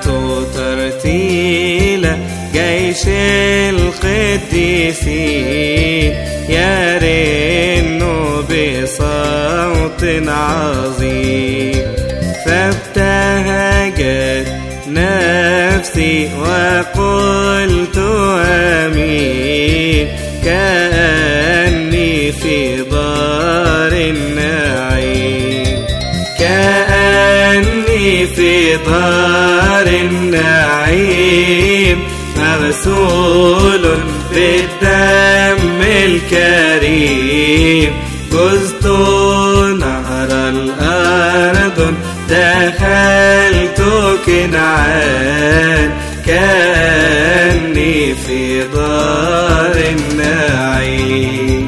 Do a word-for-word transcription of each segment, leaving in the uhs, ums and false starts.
ترتيلة جيش القديسين يرنوا بصوت عظيم. فابتهجت نفسي وقلت آمين، كأني في دار النعيم، كأني في دار النعيم، مغسول بالدم الكريم. جزت نهر الأردن دخلت كنعان، كأني في دار النعيم.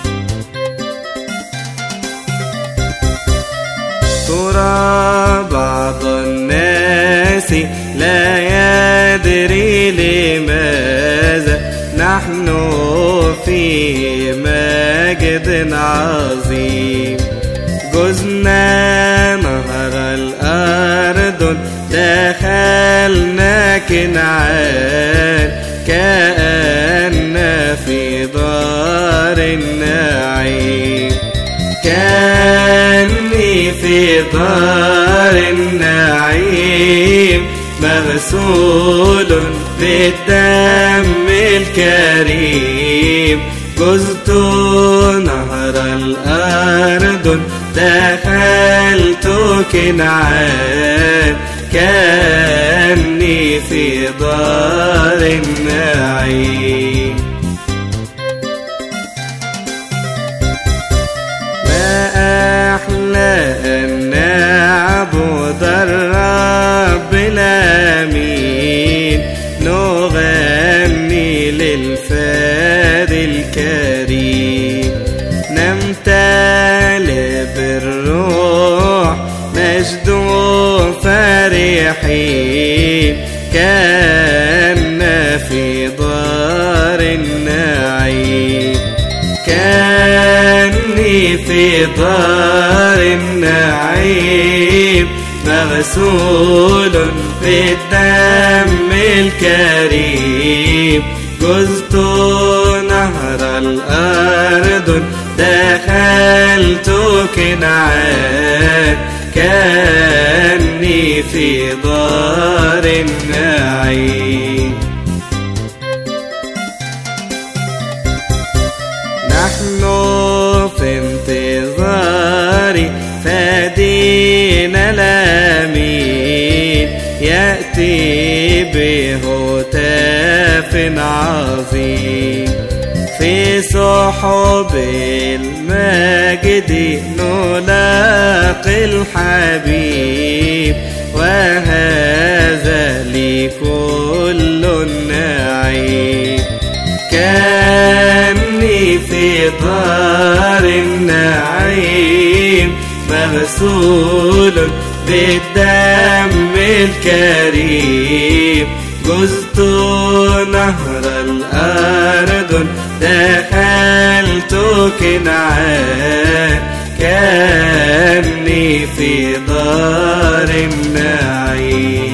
ترى بعض الناس لا يدري لماذا نحن في مجد عظيم. جزنا نهر الأردن دخلنا كنعان، كأننا في دار النعيم، كأني في دار النعيم، مغسول بالدم الكريم. جزت نهر الأردن دخلت كنعان، كأني في دار النعيم. ما أحلى أن نعبد الرب الأمين، نغني للفادي الكريم، نمتلئ بالروح نجد فرحين، كأننا في دار النعيم، كأني في دار النعيم، مغسول بالدم الكريم. جزت نهر الأردن دخلت كنعان، كأني في دار النعيم. نحن في انتظار فادينا الأمين، يأتي بهتاف عظيم، في سحب المجد نلاقي الحبيب، وهذا لكل النعيم. كأني في دار النعيم، مغسول بالدم الكريم. جزت نهر الأردن دخلت كنعان، كأني في دار النعيم.